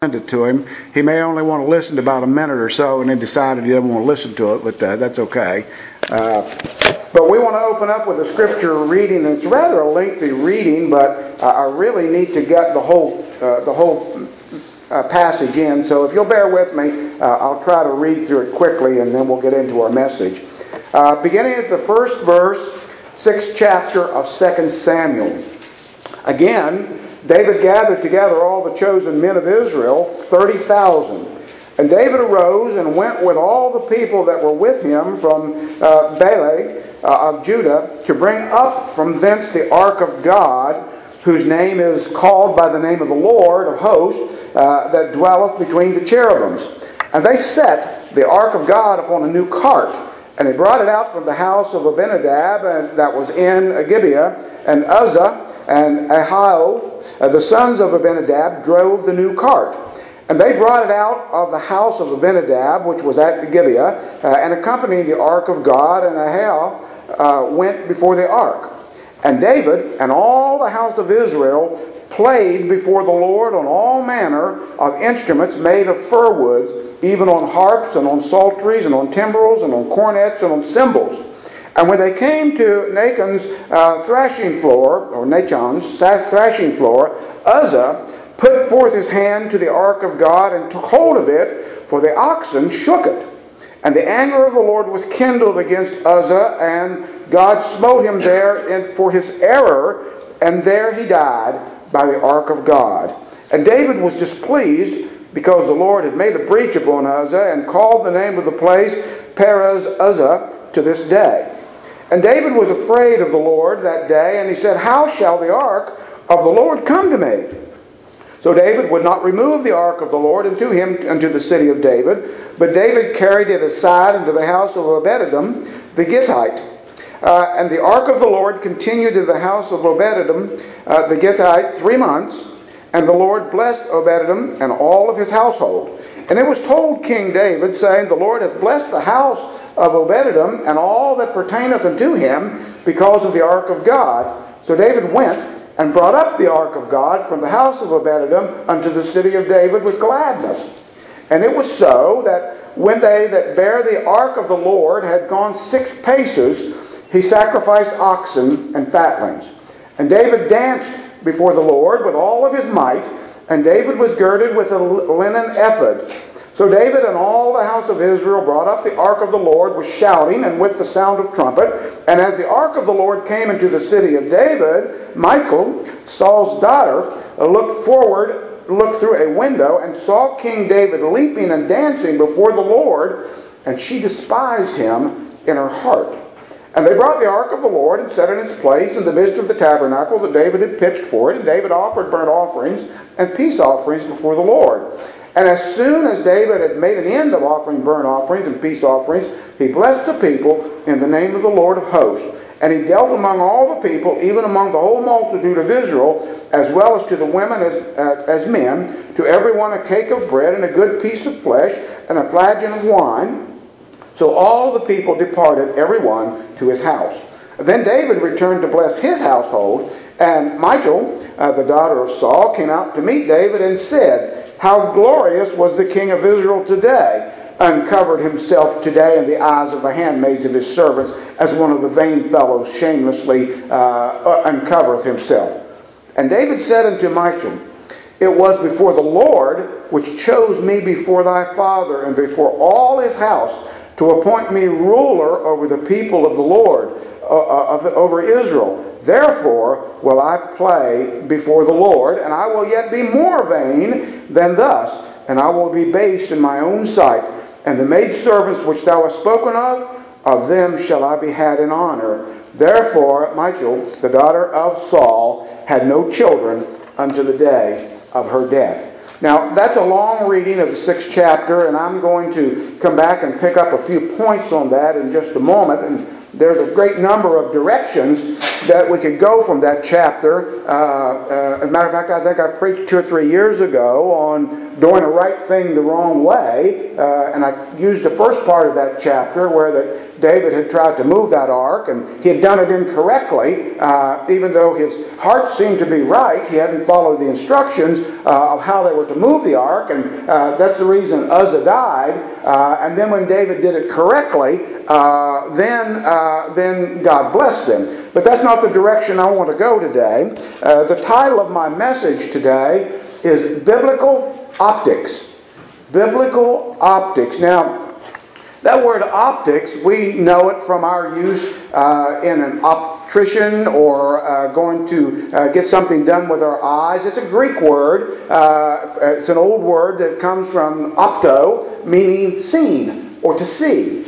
it to him. He may only want to listen to about a minute or so and then decided he doesn't want to listen to it, but that's okay. But we want to open up with a scripture reading. It's rather a lengthy reading, but I really need to get the whole passage in. So if you'll bear with me, I'll try to read through it quickly and then we'll get into our message. Beginning at the first verse, 6th chapter of 2 Samuel. Again, David gathered together all the chosen men of Israel, 30,000. And David arose and went with all the people that were with him from Baalah of Judah to bring up from thence the ark of God, whose name is called by the name of the Lord of hosts, that dwelleth between the cherubims. And they set the ark of God upon a new cart, and they brought it out from the house of Abinadab, and that was in Gibeah, and Uzzah and Ahio, the sons of Abinadab, drove the new cart. And they brought it out of the house of Abinadab, which was at Gibeah, and accompanied the ark of God, and Ahio went before the ark. And David and all the house of Israel played before the Lord on all manner of instruments made of fir woods, even on harps and on psalteries and on timbrels and on cornets and on cymbals. And when they came to Nachon's threshing floor, Uzzah put forth his hand to the ark of God and took hold of it, for the oxen shook it. And the anger of the Lord was kindled against Uzzah, and God smote him there for his error, and there he died by the ark of God. And David was displeased because the Lord had made a breach upon Uzzah, and called the name of the place Perez Uzzah to this day. And David was afraid of the Lord that day, and he said, "How shall the ark of the Lord come to me?" So David would not remove the ark of the Lord unto the city of David, but David carried it aside into the house of Obed-Edom the Gittite. And the ark of the Lord continued in the house of Obed-Edom the Gittite 3 months, and the Lord blessed Obed-Edom and all of his household. And it was told King David, saying, "The Lord hath blessed the house of Obed-Edom and all that pertaineth unto him because of the ark of God." So David went and brought up the ark of God from the house of Obed-Edom unto the city of David with gladness. And it was so that when they that bare the ark of the Lord had gone 6 paces, he sacrificed oxen and fatlings. And David danced before the Lord with all of his might, and David was girded with a linen ephod. So David and all the house of Israel brought up the ark of the Lord with shouting and with the sound of trumpet. And as the ark of the Lord came into the city of David, Michal, Saul's daughter, looked through a window and saw King David leaping and dancing before the Lord, and she despised him in her heart. And they brought the ark of the Lord and set it in its place in the midst of the tabernacle that David had pitched for it. And David offered burnt offerings and peace offerings before the Lord. And as soon as David had made an end of offering burnt offerings and peace offerings, he blessed the people in the name of the Lord of hosts. And he dealt among all the people, even among the whole multitude of Israel, as well as to the women as men, to every one a cake of bread and a good piece of flesh and a flagon of wine. So all the people departed, every one to his house. Then David returned to bless his household, and Michal, the daughter of Saul, came out to meet David and said, "How glorious was the king of Israel today, uncovered himself today in the eyes of the handmaids of his servants, as one of the vain fellows shamelessly uncovereth himself." And David said unto Michal, "It was before the Lord which chose me before thy father and before all his house, to appoint me ruler over the people of the Lord, over Israel. Therefore will I play before the Lord, and I will yet be more vain than thus, and I will be base in my own sight. And the maidservants which thou hast spoken of them shall I be had in honor." Therefore Michal, the daughter of Saul, had no children unto the day of her death. Now, that's a long reading of the 6th chapter, and I'm going to come back and pick up a few points on that in just a moment. And there's a great number of directions that we could go from that chapter. As a matter of fact, I think I preached 2 or 3 years ago on doing the right thing the wrong way. And I used the first part of that chapter where that David had tried to move that ark, and he had done it incorrectly. Even though his heart seemed to be right, he hadn't followed the instructions of how they were to move the ark, and that's the reason Uzzah died. And then when David did it correctly, then God blessed them. But that's not the direction I want to go today. The title of my message today is Biblical Optics. Biblical Optics. Now, that word optics, we know it from our use in an optician or going to get something done with our eyes. It's a Greek word. It's an old word that comes from opto, meaning seen or to see.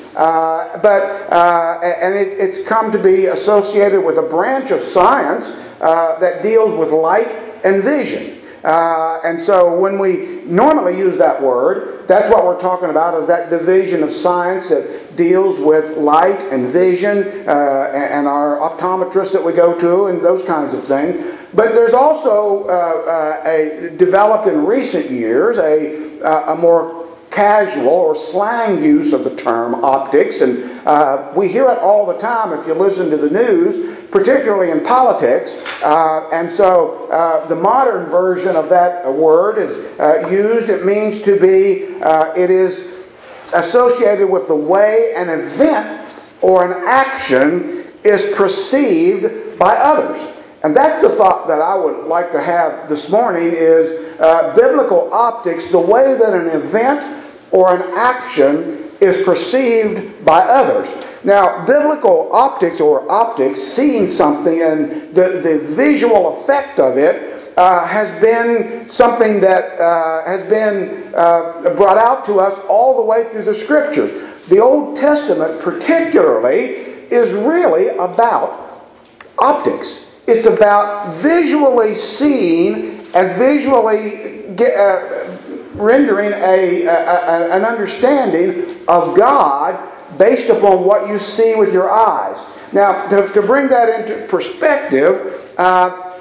It's come to be associated with a branch of science that deals with light and vision. And so when we normally use that word, that's what we're talking about, is that division of science that deals with light and vision and our optometrists that we go to and those kinds of things. But there's also developed in recent years a more casual or slang use of the term optics, and we hear it all the time if you listen to the news, particularly in politics. And so the modern version of that word is used. It means to be, it is associated with the way an event or an action is perceived by others. And that's the thought that I would like to have this morning is biblical optics, the way that an event or an action is perceived by others. Now, biblical optics or optics, seeing something and the visual effect of it has been something that has been brought out to us all the way through the Scriptures. The Old Testament particularly is really about optics. It's about visually seeing and visually rendering an understanding of God based upon what you see with your eyes. Now, to bring that into perspective, God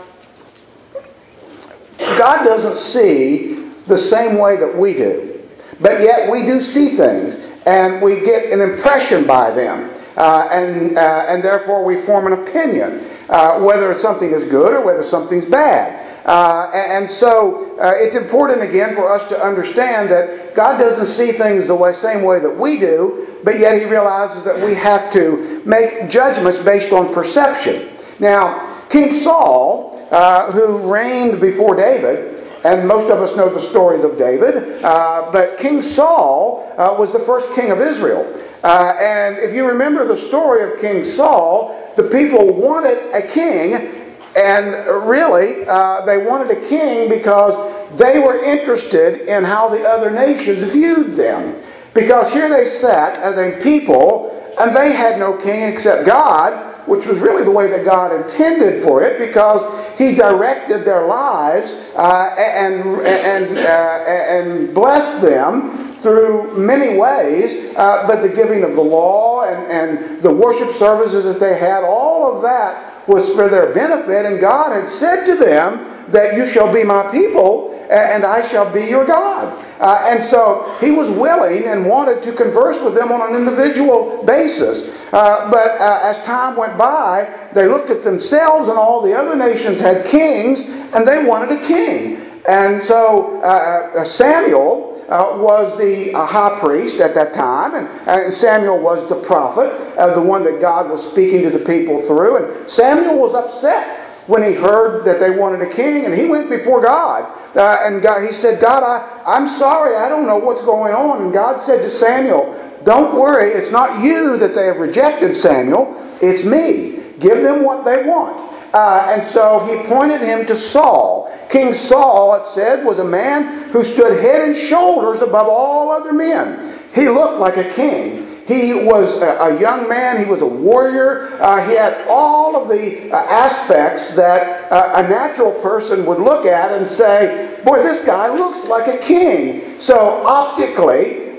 doesn't see the same way that we do. But yet we do see things, and we get an impression by them. And therefore we form an opinion, whether something is good or whether something's bad. And so it's important again for us to understand that God doesn't see things the same way that we do, but yet He realizes that we have to make judgments based on perception. Now, King Saul, who reigned before David, and most of us know the stories of David, but King Saul was the first king of Israel. And if you remember the story of King Saul, the people wanted a king. And really, they wanted a king because they were interested in how the other nations viewed them. Because here they sat as a people, and they had no king except God, which was really the way that God intended for it, because He directed their lives and blessed them through many ways. But the giving of the law and the worship services that they had, all of that was for their benefit, and God had said to them that you shall be my people and I shall be your God. And so He was willing and wanted to converse with them on an individual basis. But as time went by, they looked at themselves, and all the other nations had kings, and they wanted a king. And so Samuel was the high priest at that time, and Samuel was the prophet, the one that God was speaking to the people through. And Samuel was upset when he heard that they wanted a king, and he went before God. He said, God, I'm sorry, I don't know what's going on. And God said to Samuel, don't worry, it's not you that they have rejected, Samuel, it's me. Give them what they want. And so He pointed him to Saul. King Saul, it said, was a man who stood head and shoulders above all other men. He looked like a king. He was a young man. He was a warrior. He had all of the aspects that a natural person would look at and say, boy, this guy looks like a king. So optically,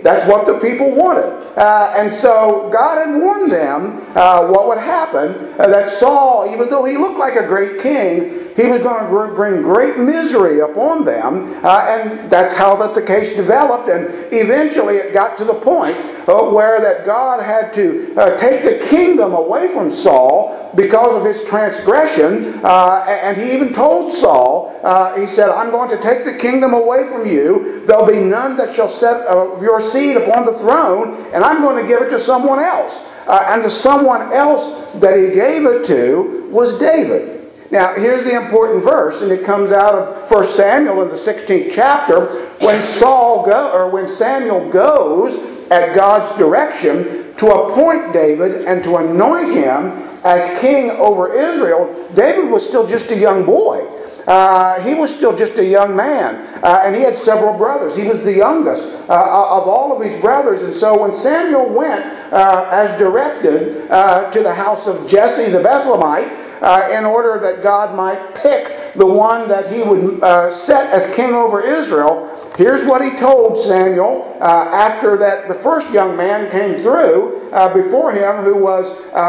That's what the people wanted. And so God had warned them what would happen, that Saul, even though he looked like a great king, he was going to bring great misery upon them, and that's how that the case developed, and eventually it got to the point where that God had to take the kingdom away from Saul because of his transgression, and he even told Saul, he said, I'm going to take the kingdom away from you. There'll be none that shall set your seed upon the throne, and I'm going to give it to someone else. And the someone else that he gave it to was David. Now, here's the important verse, and it comes out of 1 Samuel in the 16th chapter, when Samuel goes at God's direction to appoint David and to anoint him as king over Israel. David was still just a young boy. He was still just a young man, and he had several brothers. He was the youngest of all of his brothers. And so when Samuel went as directed to the house of Jesse the Bethlehemite, in order that God might pick the one that he would set as king over Israel, here's what he told Samuel after that the first young man came through before him, who was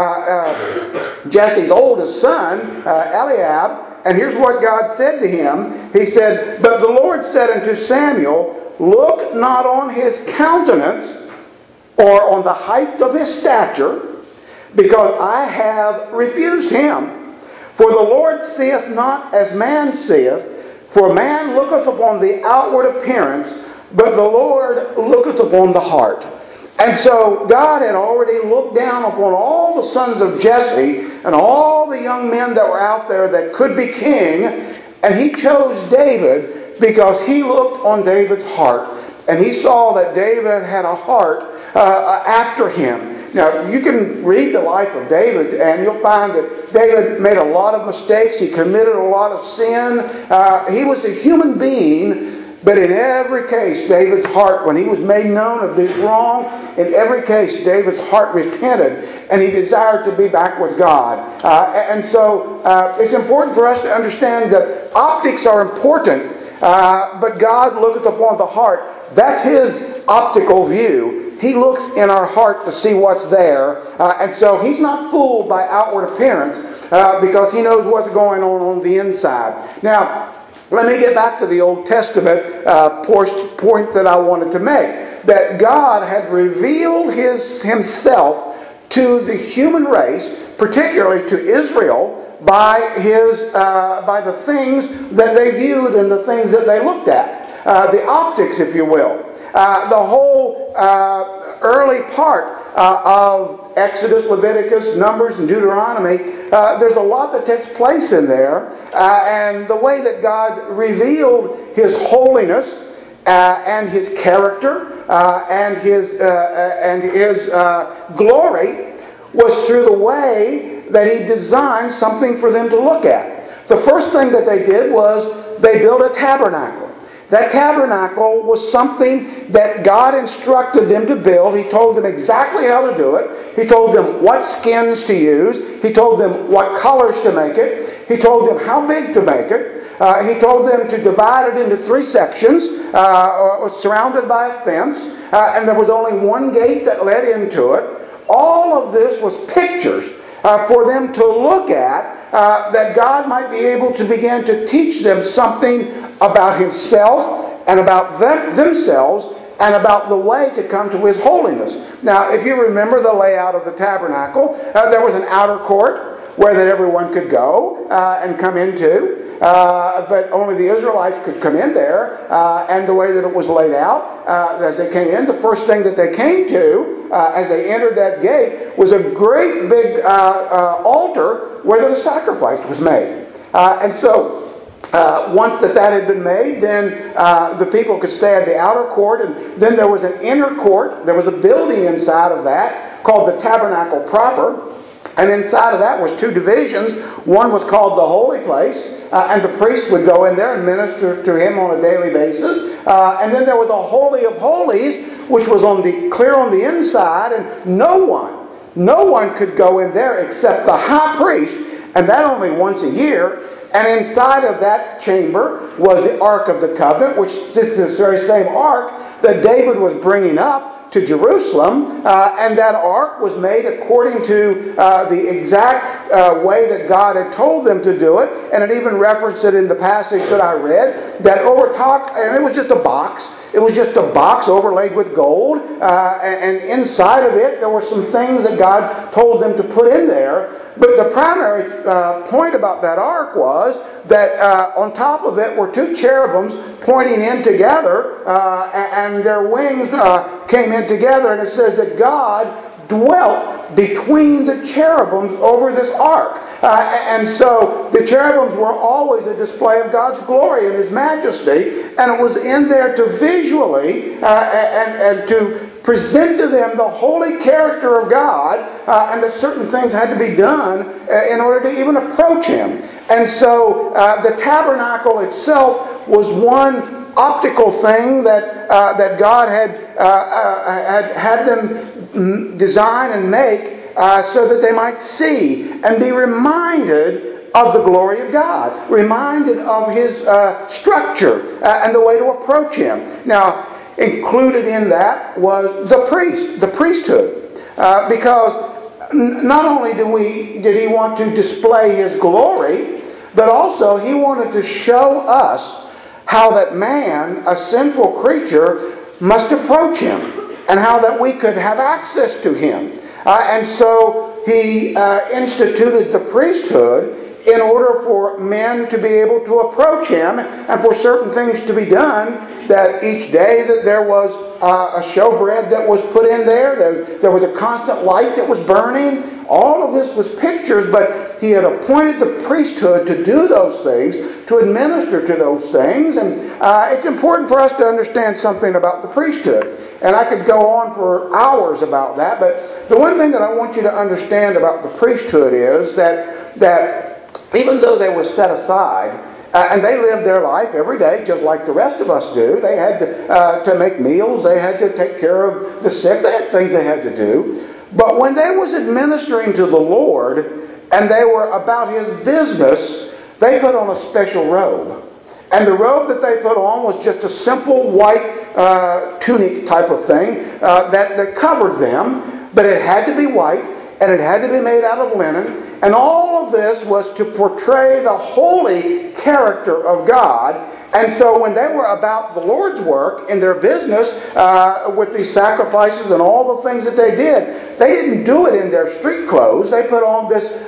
Jesse's oldest son, Eliab. And here's what God said to him. He said, But the Lord said unto Samuel, Look not on his countenance or on the height of his stature, because I have refused him. For the Lord seeth not as man seeth, for man looketh upon the outward appearance, but the Lord looketh upon the heart. And so God had already looked down upon all the sons of Jesse and all the young men that were out there that could be king, and he chose David because he looked on David's heart. And he saw that David had a heart after him. Now, you can read the life of David, and you'll find that David made a lot of mistakes. He committed a lot of sin. He was a human being, but in every case, David's heart, when he was made known of his wrong, in every case, David's heart repented, and he desired to be back with God. And so, it's important for us to understand that optics are important, but God looketh upon the heart. That's his optical view. He looks in our heart to see what's there. And so he's not fooled by outward appearance because he knows what's going on the inside. Now, let me get back to the Old Testament point that I wanted to make. That God had revealed himself to the human race, particularly to Israel, by the things that they viewed and the things that they looked at. The optics, if you will. The whole early part of Exodus, Leviticus, Numbers, and Deuteronomy, there's a lot that takes place in there. And the way that God revealed His holiness and His character and His glory was through the way that He designed something for them to look at. The first thing that they did was they built a tabernacle. That tabernacle was something that God instructed them to build. He told them exactly how to do it. He told them what skins to use. He told them what colors to make it. He told them how big to make it. He told them to divide it into 3 sections, surrounded by a fence, and there was only one gate that led into it. All of this was pictures for them to look at, that God might be able to begin to teach them something about Himself and about themselves and about the way to come to His holiness. Now, if you remember the layout of the tabernacle, there was an outer court where that everyone could go and come into, but only the Israelites could come in there. And the way that it was laid out, as they came in, the first thing that they came to as they entered that gate was a great big altar where the sacrifice was made. And so, once that had been made, then the people could stay at the outer court, and then there was an inner court. There was a building inside of that called the tabernacle proper, and inside of that was 2 divisions. One was called the holy place, and the priest would go in there and minister to him on a daily basis. And then there was the holy of holies, which was clear on the inside, and no one could go in there except the high priest, and that only once a year. And inside of that chamber was the Ark of the Covenant, which this very same Ark ark that David was bringing up to Jerusalem, and that ark was made according to the exact way that God had told them to do it, and it even referenced it in the passage that I read, that overtop, and it was just a box. It was just a box overlaid with gold, and inside of it there were some things that God told them to put in there. But the primary point about that ark was that on top of it were two cherubims pointing in together, and their wings came in together, and it says that God dwelt between the cherubims over this ark. And so the cherubims were always a display of God's glory and His majesty, and it was in there to visually and to present to them the holy character of God, and that certain things had to be done in order to even approach Him. And so the tabernacle itself was one optical thing that God had them design and make so that they might see and be reminded of the glory of God, reminded of His structure and the way to approach Him. Now, included in that was the priesthood, because not only did He want to display His glory, but also He wanted to show us how that man, a sinful creature, must approach Him, and how that we could have access to Him. And so He instituted the priesthood in order for men to be able to approach Him, and for certain things to be done, that each day that there was a showbread that was put in there was a constant light that was burning. All of this was pictures, but He had appointed the priesthood to do those things, to administer to those things. And it's important for us to understand something about the priesthood. And I could go on for hours about that, but the one thing that I want you to understand about the priesthood is that even though they were set aside, and they lived their life every day just like the rest of us do. They had to make meals. They had to take care of the sick. They had things they had to do. But when they was administering to the Lord and they were about His business, they put on a special robe. And the robe that they put on was just a simple white tunic type of thing that covered them. But it had to be white, and it had to be made out of linen. And all of this was to portray the holy character of God. And so when they were about the Lord's work in their business with these sacrifices and all the things that they didn't do it in their street clothes. They put on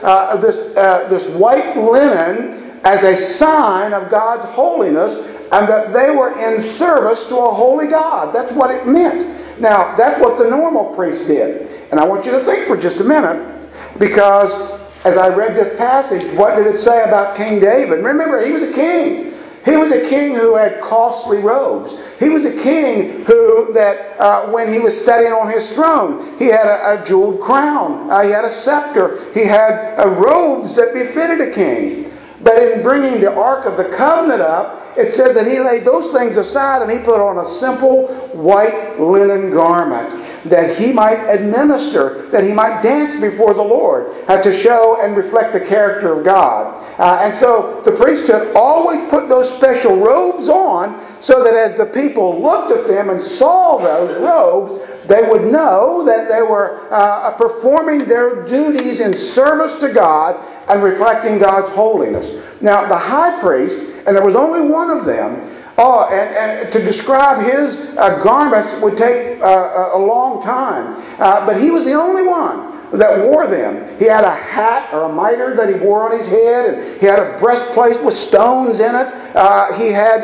this white linen as a sign of God's holiness, and that they were in service to a holy God. That's what it meant. Now, that's what the normal priest did. And I want you to think for just a minute, because as I read this passage, what did it say about King David? Remember, he was a king. He was a king who had costly robes. He was a king who, when he was sitting on his throne, he had a jeweled crown. He had a scepter. He had robes that befitted a king. But in bringing the Ark of the Covenant up, it says that he laid those things aside and he put on a simple white linen garment that he might administer, that he might dance before the Lord to show and reflect the character of God. And so the priesthood always put those special robes on so that as the people looked at them and saw those robes, they would know that they were performing their duties in service to God and reflecting God's holiness. Now, the high priest, and there was only one of them, and to describe his garments would take a long time. But he was the only one that wore them. He had a hat or a mitre that he wore on his head, and he had a breastplate with stones in it. He had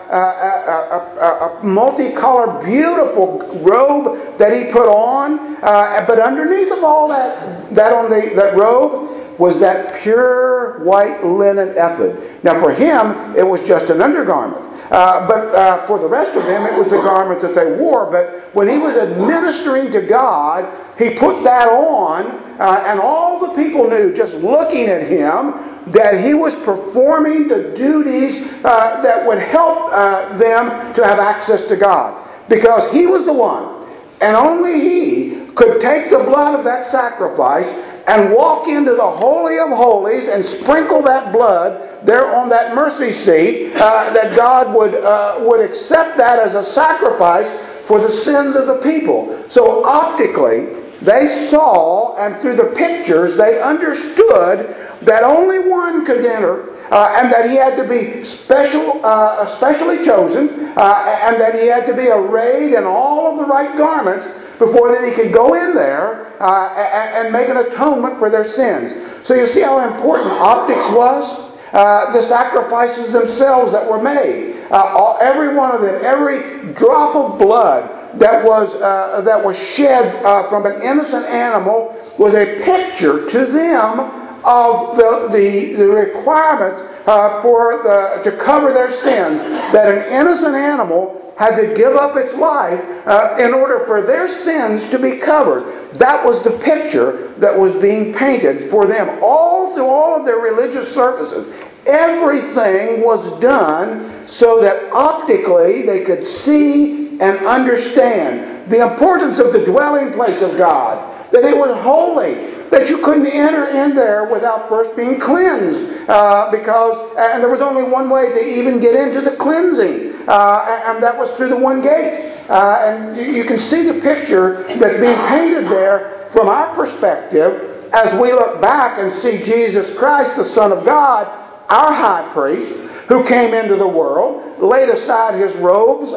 a multicolored, beautiful robe that he put on. But underneath of all that robe was that pure white linen ephod. Now for him, it was just an undergarment. But for the rest of them, it was the garment that they wore. But when he was administering to God, he put that on, and all the people knew, just looking at him, that he was performing the duties that would help them to have access to God. Because he was the one, and only he could take the blood of that sacrifice and walk into the Holy of Holies and sprinkle that blood there on that mercy seat, that God would accept that as a sacrifice for the sins of the people. So optically, they saw, and through the pictures, they understood that only one could enter, and that he had to be specially chosen, and that he had to be arrayed in all of the right garments before that he could go in there and make an atonement for their sins. So you see how important optics was? The sacrifices themselves that were made. Every one of them, every drop of blood that was shed from an innocent animal was a picture to them of the requirements to cover their sins. That an innocent animal had to give up its life in order for their sins to be covered. That was the picture that was being painted for them. All through all of their religious services, everything was done so that optically they could see and understand the importance of the dwelling place of God, that it was holy, that you couldn't enter in there without first being cleansed, and there was only one way to even get into the cleansing, and that was through the one gate. And you can see the picture that's being painted there from our perspective as we look back and see Jesus Christ, the Son of God, our high priest, who came into the world, laid aside his robes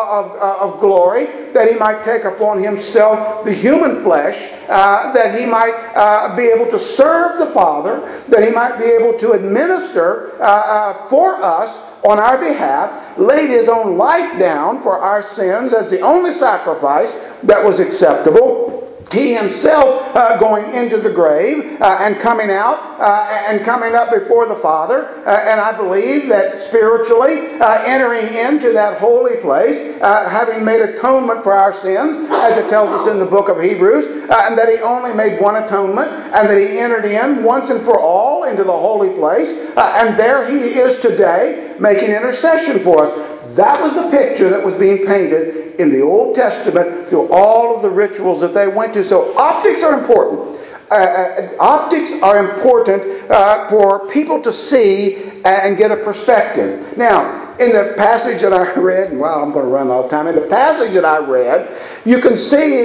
of glory, that he might take upon himself the human flesh, that he might be able to serve the Father, that he might be able to administer for us on our behalf, laid his own life down for our sins as the only sacrifice that was acceptable. He himself going into the grave and coming out and coming up before the Father. And I believe that spiritually entering into that holy place, having made atonement for our sins, as it tells us in the book of Hebrews, and that he only made one atonement, and that he entered in once and for all into the holy place. And there he is today making intercession for us. That was the picture that was being painted in the Old Testament through all of the rituals that they went to. So optics are important. Optics are important for people to see and get a perspective. Now, in the passage that I read, I'm going to run all the time. In the passage that I read, you can see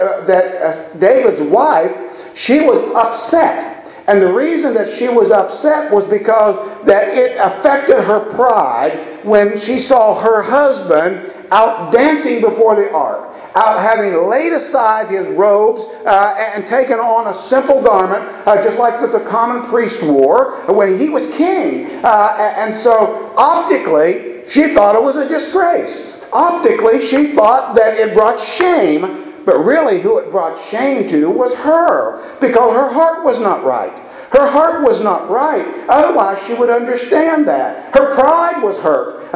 that David's wife, she was upset. And the reason that she was upset was because that it affected her pride when she saw her husband out dancing before the ark, out having laid aside his robes and taken on a simple garment, just like that the common priest wore when he was king. And so optically, she thought it was a disgrace. Optically, she thought that it brought shame. But really, who it brought shame to was her, because her heart was not right. Her heart was not right. Otherwise, she would understand that. Her pride was hurt.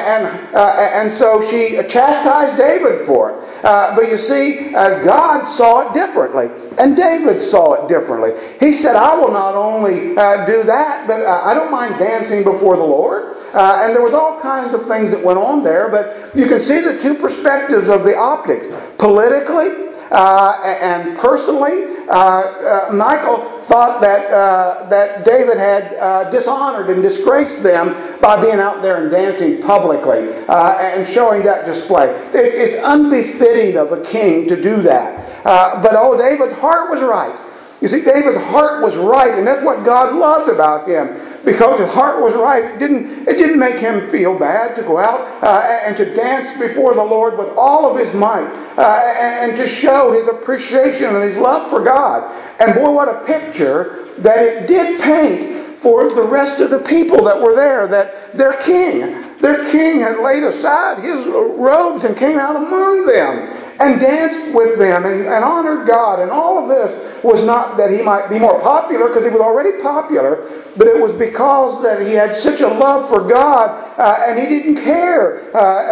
And so she chastised David for it. But you see, God saw it differently. And David saw it differently. He said, I will not only do that, but I don't mind dancing before the Lord. And there was all kinds of things that went on there, but you can see the two perspectives of the optics. Politically and personally, Michal thought that David had dishonored and disgraced them by being out there and dancing publicly and showing that display. It's unbefitting of a king to do that. But David's heart was right. You see, David's heart was right, and that's what God loved about him. Because his heart was right, it didn't make him feel bad to go out and to dance before the Lord with all of his might and to show his appreciation and his love for God. And boy, what a picture that it did paint for the rest of the people that were there, that their king had laid aside his robes and came out among them and danced with them and honored God. And all of this was not that he might be more popular, because he was already popular, but it was because that he had such a love for God, and he didn't care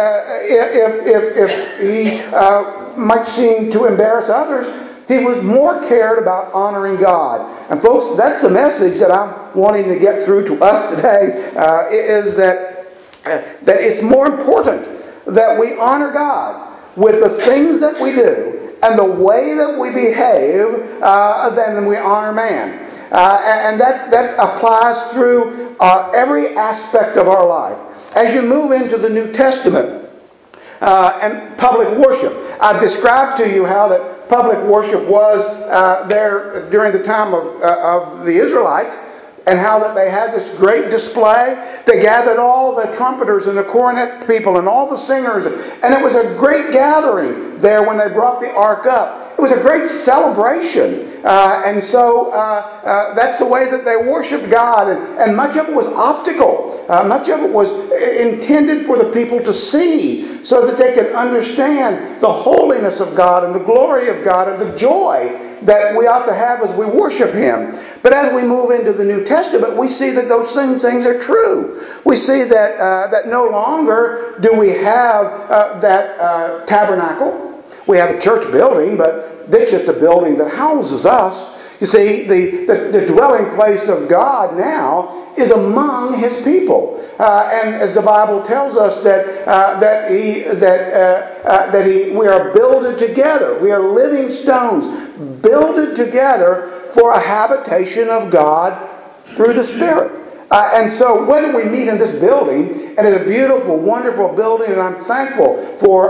if he might seem to embarrass others. He was more cared about honoring God. And folks, that's the message that I'm wanting to get through to us today, is that it's more important that we honor God with the things that we do and the way that we behave than we honor man. And that applies through every aspect of our life. As you move into the New Testament, and public worship. I've described to you how that public worship was there during the time of the Israelites, and how that they had this great display. They gathered all the trumpeters and the cornet people and all the singers, and it was a great gathering there when they brought the ark up. It was a great celebration, and so that's the way that they worshiped God, and much of it was optical. Much of it was intended for the people to see, so that they could understand the holiness of God and the glory of God and the joy that we ought to have as we worship Him. But as we move into the New Testament, we see that those same things are true. We see that no longer do we have that tabernacle. We have a church building, but it's just a building that houses us. You see, the dwelling place of God now is among His people, and as the Bible tells us we are builded together. We are living stones, builded together for a habitation of God through the Spirit. And so whether we meet in this building, and it's a beautiful, wonderful building, and I'm thankful for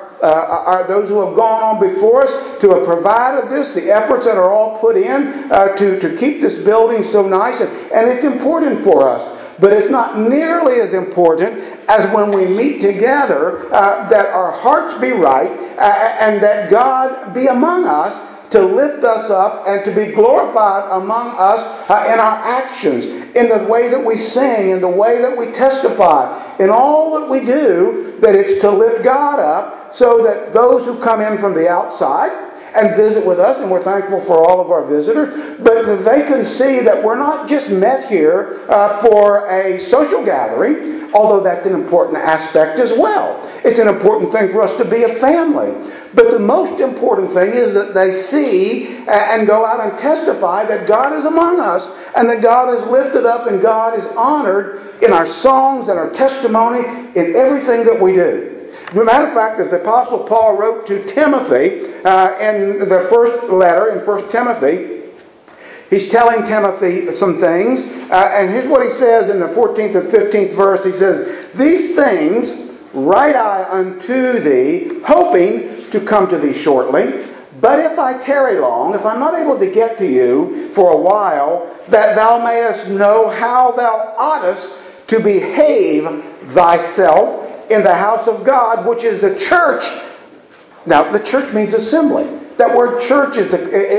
those who have gone on before us to have provided this, the efforts that are all put in to keep this building so nice, and it's important for us. But it's not nearly as important as when we meet together that our hearts be right and that God be among us to lift us up and to be glorified among us in our actions, in the way that we sing, in the way that we testify, in all that we do, that it's to lift God up so that those who come in from the outside and visit with us, and we're thankful for all of our visitors, but that they can see that we're not just met here for a social gathering, although that's an important aspect as well. It's an important thing for us to be a family. But the most important thing is that they see and go out and testify that God is among us, and that God is lifted up and God is honored in our songs and our testimony, in everything that we do. As a matter of fact, as the Apostle Paul wrote to Timothy in the first letter, in 1 Timothy, he's telling Timothy some things, and here's what he says in the 14th and 15th verse. He says, "These things write I unto thee, hoping to come to thee shortly. But if I tarry long, if I'm not able to get to you for a while, that thou mayest know how thou oughtest to behave thyself in the house of God, which is the church." Now, the church means assembly. That word church is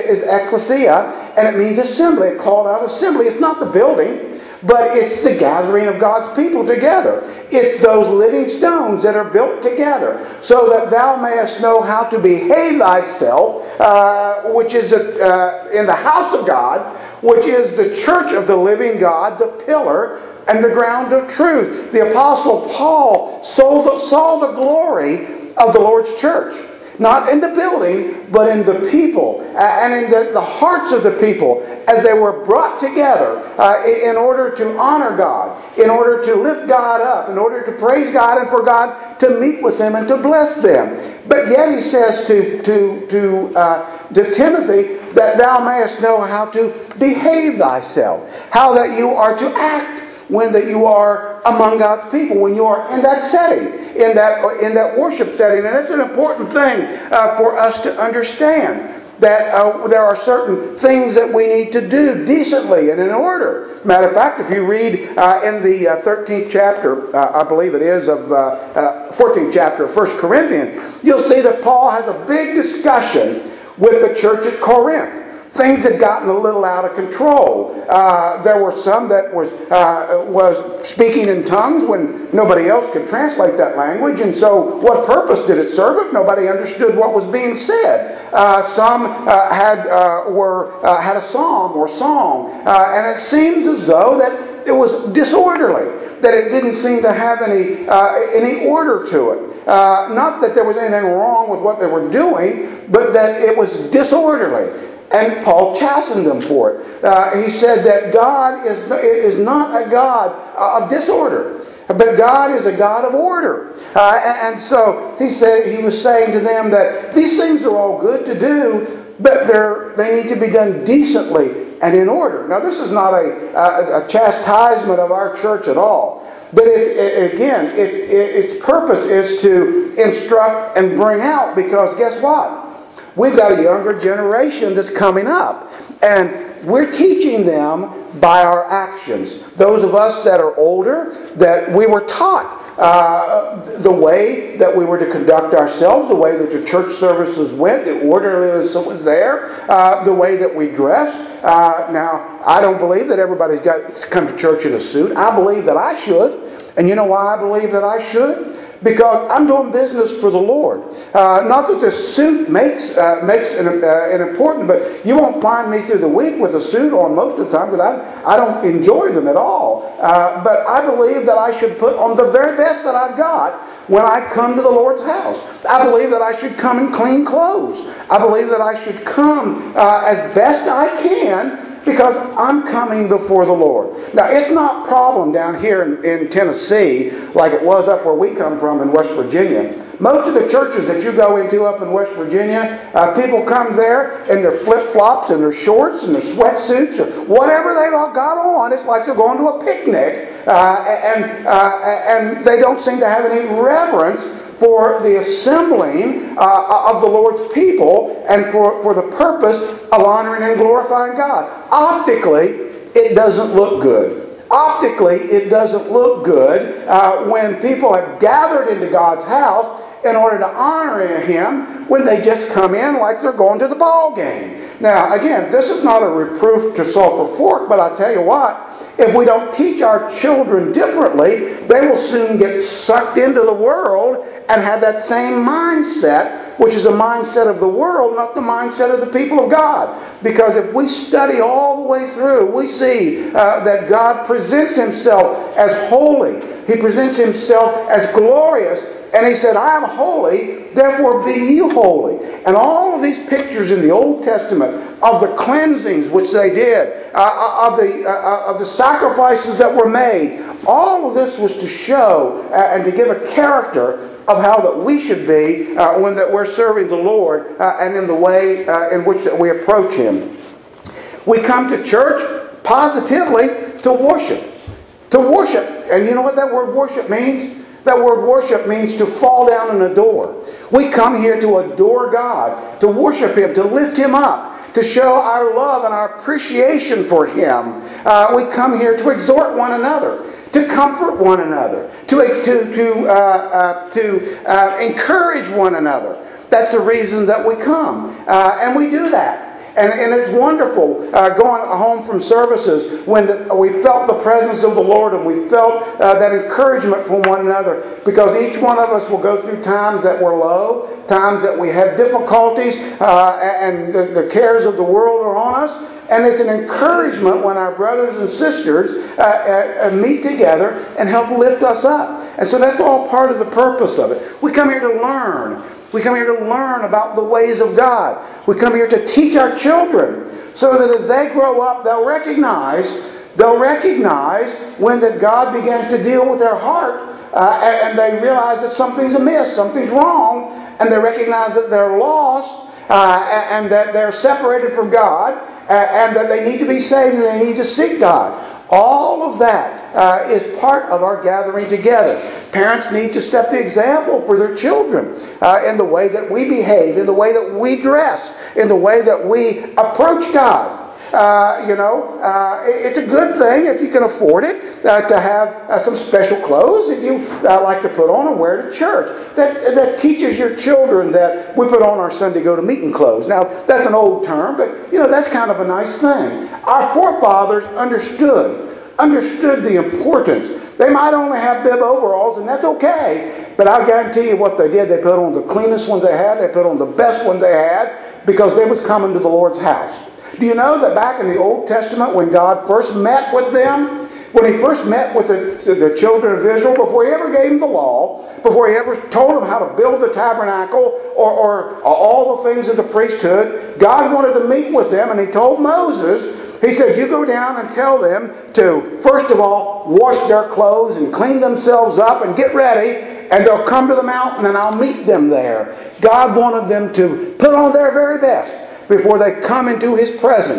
ecclesia, and it means assembly. It called out assembly. It's not the building, but it's the gathering of God's people together. It's those living stones that are built together, so that thou mayest know how to behave thyself, which is in the house of God, which is the church of the living God, the pillar and the ground of truth. The Apostle Paul saw the glory of the Lord's church. Not in the building, but in the people, and in the hearts of the people, as they were brought together in order to honor God, in order to lift God up, in order to praise God, and for God to meet with them and to bless them. But yet he says to Timothy that thou mayest know how to behave thyself, how that you are to act when that you are among God's people, when you are in that setting, in that worship setting. And it's an important thing for us to understand, that there are certain things that we need to do decently and in order. Matter of fact, if you read in the 13th chapter, I believe it is, of 14th chapter of 1 Corinthians, you'll see that Paul has a big discussion with the church at Corinth. Things had gotten a little out of control. There were some that was speaking in tongues when nobody else could translate that language, and so what purpose did it serve if nobody understood what was being said? Some had a psalm or song, and it seems as though that it was disorderly, that it didn't seem to have any order to it. Not that there was anything wrong with what they were doing, but that it was disorderly. And Paul chastened them for it. He said that God is not a God of disorder, but God is a God of order. And so he was saying to them that these things are all good to do, but they need to be done decently and in order. Now, this is not a chastisement of our church at all. But its purpose is to instruct and bring out, because guess what? We've got a younger generation that's coming up. And we're teaching them by our actions. Those of us that are older, that we were taught the way that we were to conduct ourselves, the way that the church services went, the orderliness that was there, the way that we dressed. Now, I don't believe that everybody's got to come to church in a suit. I believe that I should. And you know why I believe that I should? Because I'm doing business for the Lord. Not that the suit makes it important, but you won't find me through the week with a suit on most of the time, because I don't enjoy them at all. But I believe that I should put on the very best that I've got when I come to the Lord's house. I believe that I should come in clean clothes. I believe that I should come as best I can, because I'm coming before the Lord. Now, it's not a problem down here in Tennessee like it was up where we come from in West Virginia. Most of the churches that you go into up in West Virginia, people come there in their flip-flops and their shorts and their sweatsuits or whatever they all got on. It's like they're going to a picnic, and they don't seem to have any reverence for the assembling of the Lord's people and for the purpose of honoring and glorifying God. Optically, it doesn't look good. Optically, it doesn't look good when people have gathered into God's house in order to honor Him when they just come in like they're going to the ball game. Now, again, this is not a reproof to sulphur fork, but I tell you what, if we don't teach our children differently, they will soon get sucked into the world and have that same mindset, which is a mindset of the world, not the mindset of the people of God. Because if we study all the way through, we see that God presents Himself as holy. He presents Himself as glorious. And He said, I am holy, therefore be ye holy. And all of these pictures in the Old Testament of the cleansings which they did, of the sacrifices that were made, all of this was to show and to give a character of how that we should be when that we're serving the Lord and in the way in which that we approach Him. We come to church positively to worship. To worship. And you know what that word worship means? That word worship means to fall down and adore. We come here to adore God, to worship Him, to lift Him up, to show our love and our appreciation for Him. We come here to exhort one another, to comfort one another, to encourage one another. That's the reason that we come. And we do that. And it's wonderful going home from services when we felt the presence of the Lord and we felt that encouragement from one another, because each one of us will go through times that we're low, times that we have difficulties, and the cares of the world are on us. And it's an encouragement when our brothers and sisters meet together and help lift us up. And so that's all part of the purpose of it. We come here to learn. We come here to learn about the ways of God. We come here to teach our children so that as they grow up, they'll recognize when that God begins to deal with their heart and they realize that something's amiss, something's wrong, and they recognize that they're lost and that they're separated from God and that they need to be saved and they need to seek God. All of that is part of our gathering together. Parents need to set the example for their children in the way that we behave, in the way that we dress, in the way that we approach God. It's a good thing if you can afford it to have some special clothes that you like to put on and wear to church. That teaches your children that we put on our Sunday go to meeting clothes. Now, that's an old term, but that's kind of a nice thing. Our forefathers understood the importance. They might only have bib overalls, and that's okay. But I'll guarantee you what they did. They put on the cleanest ones they had. They put on the best ones they had because they was coming to the Lord's house. Do you know that back in the Old Testament when God first met with them, when He first met with the children of Israel, before He ever gave them the law, before He ever told them how to build the tabernacle or all the things of the priesthood, God wanted to meet with them, and He told Moses, He said, you go down and tell them to, first of all, wash their clothes and clean themselves up and get ready, and they'll come to the mountain and I'll meet them there. God wanted them to put on their very best before they come into His presence.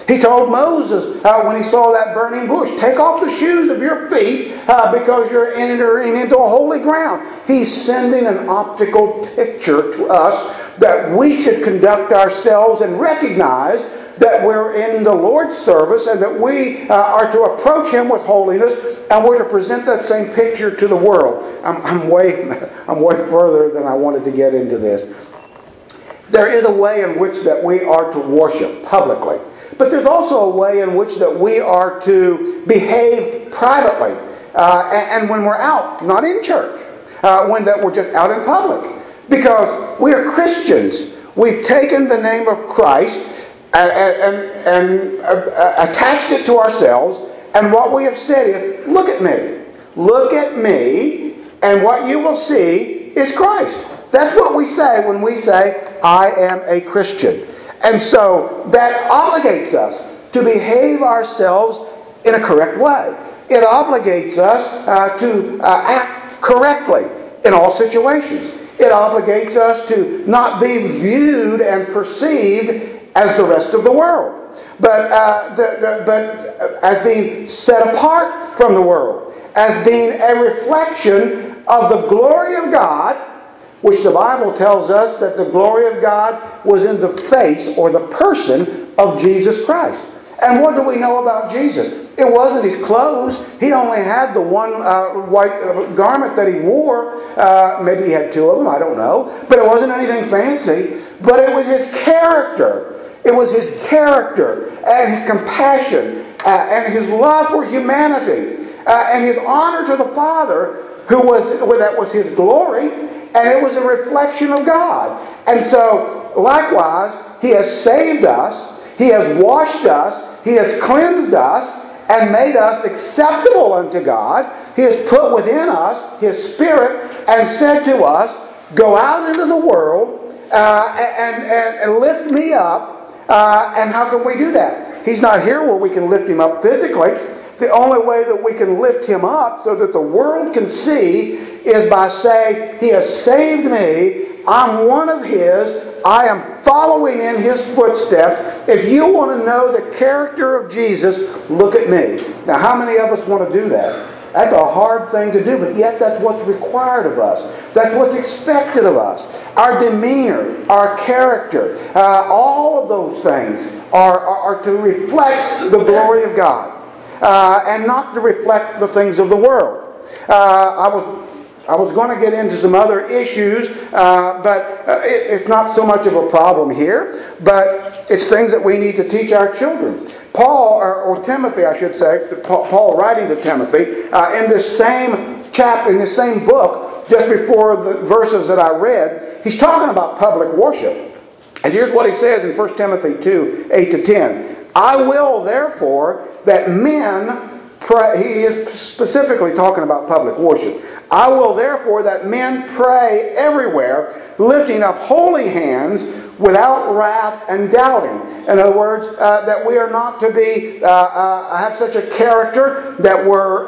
He told Moses when he saw that burning bush, take off the shoes of your feet because you're entering into a holy ground. He's sending an optical picture to us that we should conduct ourselves and recognize that we're in the Lord's service and that we are to approach Him with holiness, and we're to present that same picture to the world. I'm way further than I wanted to get into this. There is a way in which that we are to worship publicly. But there's also a way in which that we are to behave privately. And when we're out, not in church, when that we're just out in public. Because we are Christians. We've taken the name of Christ and attached it to ourselves. And what we have said is, look at me. Look at me. And what you will see is Christ. That's what we say when we say, I am a Christian. And so that obligates us to behave ourselves in a correct way. It obligates us to act correctly in all situations. It obligates us to not be viewed and perceived as the rest of the world, but as being set apart from the world, as being a reflection of the glory of God, which the Bible tells us that the glory of God was in the face or the person of Jesus Christ. And what do we know about Jesus? It wasn't His clothes. He only had the one white garment that He wore. Maybe He had two of them, I don't know. But it wasn't anything fancy. But it was His character. It was His character and His compassion and His love for humanity and His honor to the Father, that was His glory. And it was a reflection of God. And so, likewise, He has saved us, He has washed us, He has cleansed us, and made us acceptable unto God. He has put within us His Spirit and said to us, go out into the world and lift me up. And how can we do that? He's not here where we can lift Him up physically. The only way that we can lift Him up so that the world can see is by saying, He has saved me, I'm one of His, I am following in His footsteps. If you want to know the character of Jesus, look at me. Now, how many of us want to do that? That's a hard thing to do, but yet that's what's required of us. That's what's expected of us. Our demeanor, our character, all of those things are to reflect the glory of God. And not to reflect the things of the world. I was going to get into some other issues, but it's not so much of a problem here, but it's things that we need to teach our children. Paul, or Timothy, I should say, Paul writing to Timothy, in this same chapter, in this same book, just before the verses that I read, he's talking about public worship. And here's what he says in 1 Timothy 2, 8-10. I will, therefore, that men pray. He is specifically talking about public worship. I will therefore that men pray everywhere, lifting up holy hands without wrath and doubting. In other words, that we are not to be have such a character that we're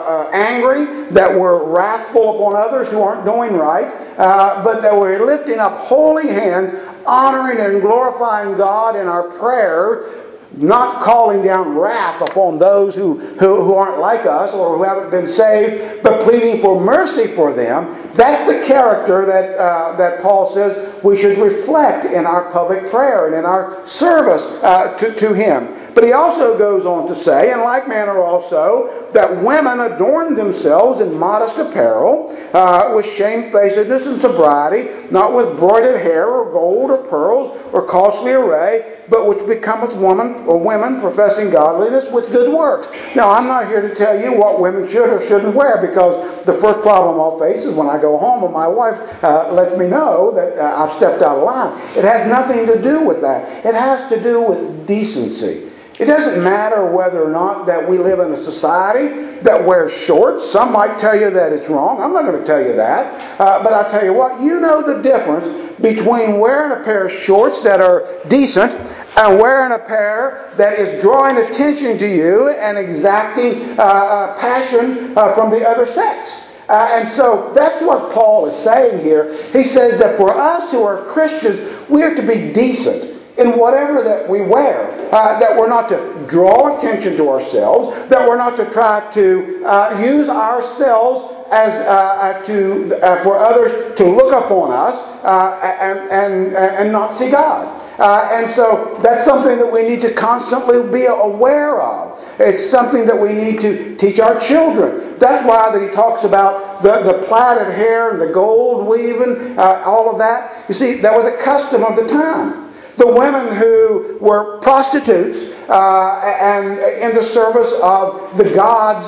angry, that we're wrathful upon others who aren't doing right, but that we're lifting up holy hands, honoring and glorifying God in our prayer, not calling down wrath upon those who aren't like us or who haven't been saved, but pleading for mercy for them. That's the character that Paul says we should reflect in our public prayer and in our service to Him. But he also goes on to say, in like manner also, that women adorn themselves in modest apparel, with shamefacedness and sobriety, not with broided hair or gold or pearls or costly array, but which becometh women professing godliness with good works. Now, I'm not here to tell you what women should or shouldn't wear, because the first problem I'll face is when I go home and my wife lets me know that I've stepped out of line. It has nothing to do with that. It has to do with decency. It doesn't matter whether or not that we live in a society that wears shorts. Some might tell you that it's wrong. I'm not going to tell you that. But I'll tell you what, you know the difference between wearing a pair of shorts that are decent and wearing a pair that is drawing attention to you and exacting passion from the other sex. And so that's what Paul is saying here. He says that for us who are Christians, we are to be decent in whatever that we wear, that we're not to draw attention to ourselves, that we're not to try to use ourselves as for others to look upon us and not see God. And so that's something that we need to constantly be aware of. It's something that we need to teach our children. That's why that he talks about the plaited hair and the gold weaving, all of that. You see, that was a custom of the time. The women who were prostitutes and in the service of the gods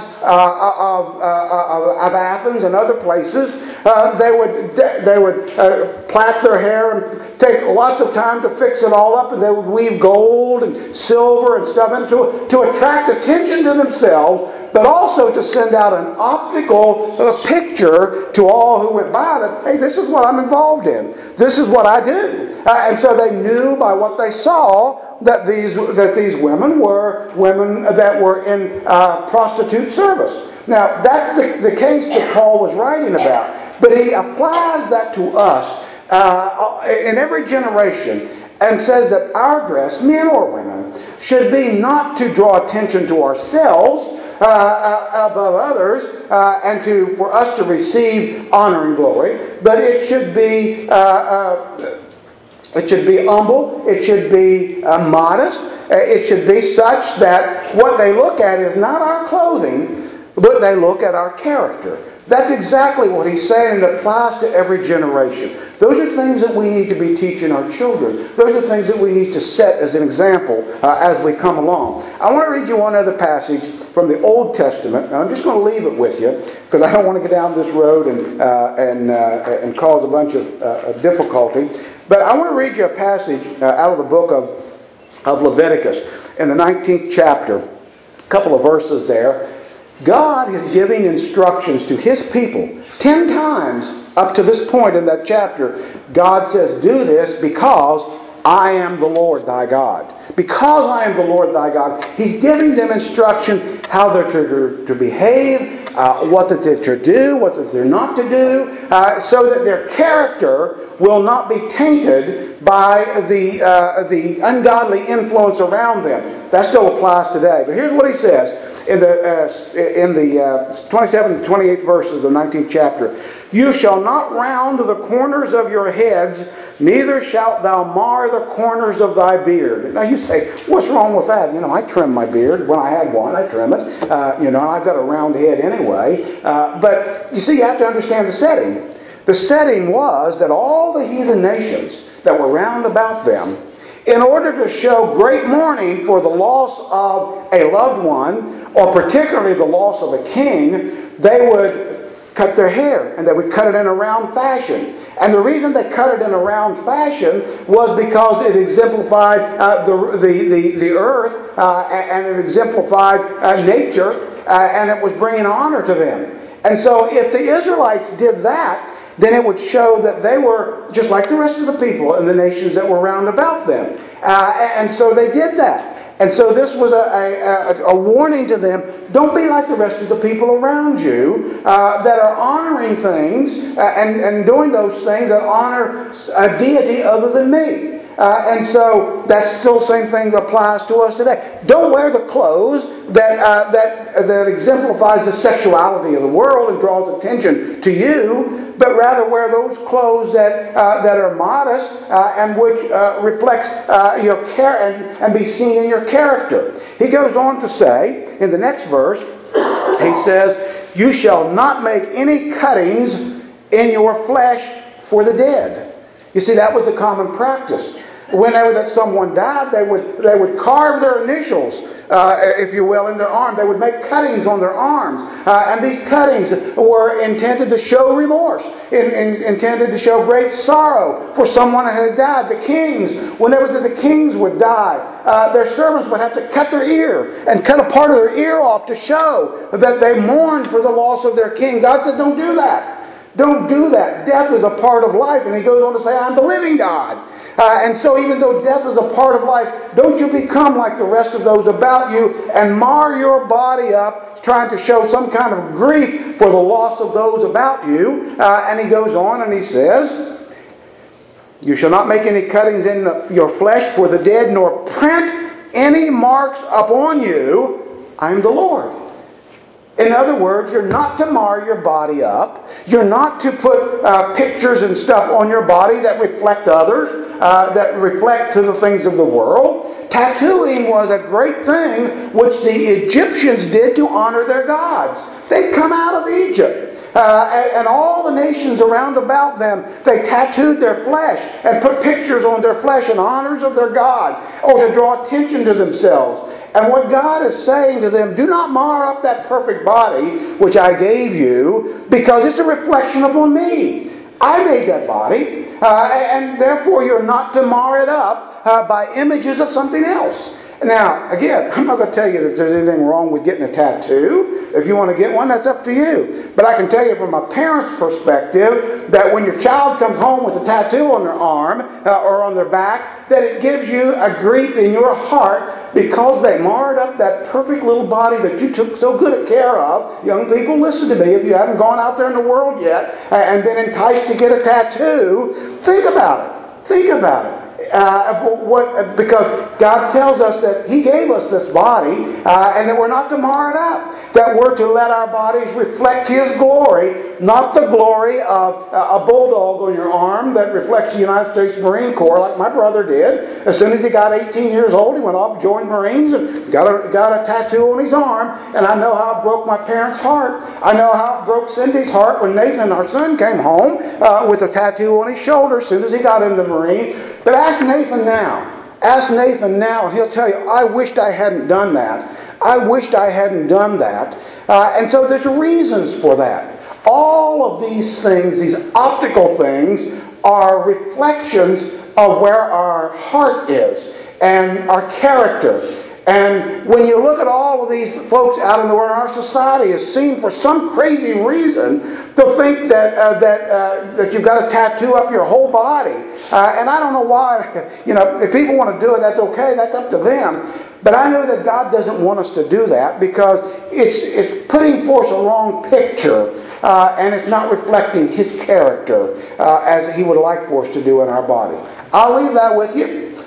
of Athens and other places, they would plait their hair and take lots of time to fix it all up, and they would weave gold and silver and stuff into it to attract attention to themselves, but also to send out an optical picture to all who went by that, hey, this is what I'm involved in. This is what I do. And so they knew by what they saw that these women were women that were in prostitute service. Now, that's the case that Paul was writing about. But he applies that to us in every generation and says that our dress, men or women, should be not to draw attention to ourselves above others and for us to receive honor and glory, but it should be humble, it should be modest, it should be such that what they look at is not our clothing, but they look at our character. That's exactly what he's saying, and it applies to every generation. Those are things that we need to be teaching our children. Those are things that we need to set as an example as we come along. I want to read you one other passage from the Old Testament. Now, I'm just going to leave it with you because I don't want to get down this road and cause a bunch of difficulty. But I want to read you a passage out of the book of Leviticus in the 19th chapter, a couple of verses there. God is giving instructions to His people 10 times up to this point in that chapter. God says, do this because I am the Lord thy God. Because I am the Lord thy God. He's giving them instruction how they're to behave, what that they're to do, what that they're not to do, so that their character will not be tainted by the ungodly influence around them. That still applies today. But here's what he says. In the 27th and 28th verses of the 19th chapter, you shall not round the corners of your heads, neither shalt thou mar the corners of thy beard. Now you say, what's wrong with that? I trim my beard. When I had one, I trim it. And I've got a round head anyway. But you see, you have to understand the setting. The setting was that all the heathen nations that were round about them, in order to show great mourning for the loss of a loved one, or particularly the loss of a king, they would cut their hair, and they would cut it in a round fashion. And the reason they cut it in a round fashion was because it exemplified the earth, and it exemplified nature, and it was bringing honor to them. And so if the Israelites did that, then it would show that they were just like the rest of the people in the nations that were round about them. And so they did that. And so this was a warning to them. Don't be like the rest of the people around you that are honoring things and doing those things that honor a deity other than me. And so that still same thing applies to us today. Don't wear the clothes that exemplifies the sexuality of the world and draws attention to you, but rather wear those clothes that are modest and which reflects your care and be seen in your character. He goes on to say in the next verse, he says, "You shall not make any cuttings in your flesh for the dead." You see, that was the common practice. Whenever that someone died, they would carve their initials, if you will, in their arm. They would make cuttings on their arms. And these cuttings were intended to show remorse, intended to show great sorrow for someone that had died. The kings, whenever the kings would die, their servants would have to cut their ear and cut a part of their ear off to show that they mourned for the loss of their king. God said, don't do that. Don't do that. Death is a part of life. And He goes on to say, I'm the living God. And so even though death is a part of life, don't you become like the rest of those about you and mar your body up trying to show some kind of grief for the loss of those about you. And he goes on and he says, You shall not make any cuttings in your flesh for the dead, nor print any marks upon you. I am the Lord. In other words, you're not to mar your body up. You're not to put pictures and stuff on your body that reflect others, that reflect to the things of the world. Tattooing was a great thing which the Egyptians did to honor their gods. They'd come out of Egypt. And all the nations around about them, they tattooed their flesh and put pictures on their flesh in honors of their God, or to draw attention to themselves. And what God is saying to them, do not mar up that perfect body which I gave you, because it's a reflection upon me. I made that body, and therefore you're not to mar it up by images of something else. Now, again, I'm not going to tell you that there's anything wrong with getting a tattoo. If you want to get one, that's up to you. But I can tell you from a parent's perspective that when your child comes home with a tattoo on their arm or on their back, that it gives you a grief in your heart because they marred up that perfect little body that you took so good care of. Young people, listen to me. If you haven't gone out there in the world yet and been enticed to get a tattoo, think about it. Think about it. Because God tells us that He gave us this body and that we're not to mar it up. That we're to let our bodies reflect His glory, not the glory of a bulldog on your arm that reflects the United States Marine Corps like my brother did. As soon as he got 18 years old, he went off, joined Marines, and got a tattoo on his arm. And I know how it broke my parents' heart. I know how it broke Cindy's heart when Nathan, our son, came home with a tattoo on his shoulder as soon as he got in the Marine. But ask Nathan now. Ask Nathan now, and he'll tell you, I wished I hadn't done that. I wished I hadn't done that. And so there's reasons for that. All of these things, these optical things, are reflections of where our heart is and our character. And when you look at all of these folks out in the world, our society is seen for some crazy reason to think that you've got to tattoo up your whole body. And I don't know why. If people want to do it, that's okay. That's up to them. But I know that God doesn't want us to do that because it's putting forth a wrong picture. And it's not reflecting His character as He would like for us to do in our body. I'll leave that with you.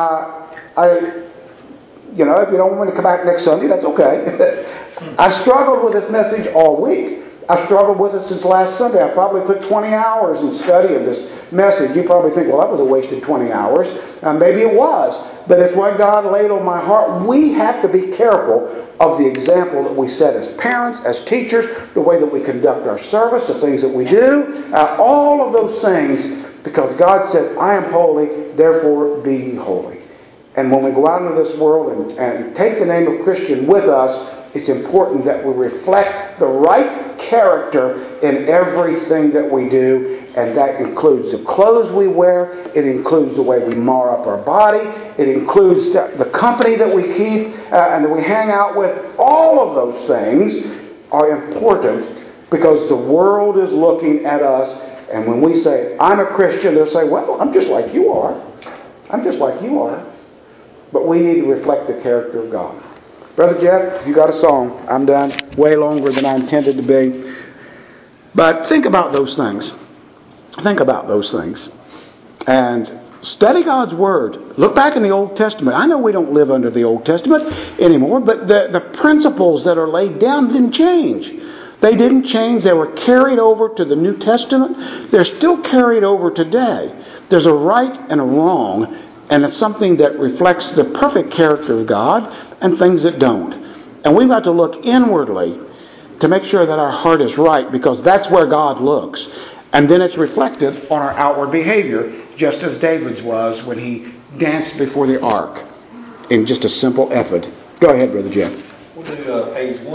If you don't want me to come back next Sunday, that's okay. I've struggled with this message all week. I've struggled with it since last Sunday. I probably put 20 hours in study of this message. You probably think, well, that was a wasted 20 hours. Maybe it was. But it's what God laid on my heart. We have to be careful of the example that we set as parents, as teachers, the way that we conduct our service, the things that we do, all of those things, because God said, I am holy, therefore be ye holy. And when we go out into this world and take the name of Christian with us, it's important that we reflect the right character in everything that we do. And that includes the clothes we wear. It includes the way we mar up our body. It includes the company that we keep and that we hang out with. All of those things are important because the world is looking at us. And when we say, I'm a Christian, they'll say, well, I'm just like you are. I'm just like you are. But we need to reflect the character of God. Brother Jeff, you got a song. I'm done. Way longer than I intended to be. But think about those things. Think about those things. And study God's Word. Look back in the Old Testament. I know we don't live under the Old Testament anymore, but the principles that are laid down didn't change. They didn't change. They were carried over to the New Testament. They're still carried over today. There's a right and a wrong. And it's something that reflects the perfect character of God and things that don't. And we've got to look inwardly to make sure that our heart is right, because that's where God looks. And then it's reflected on our outward behavior, just as David's was when he danced before the ark in just a simple effort. Go ahead, Brother Jeff. We'll do page 1.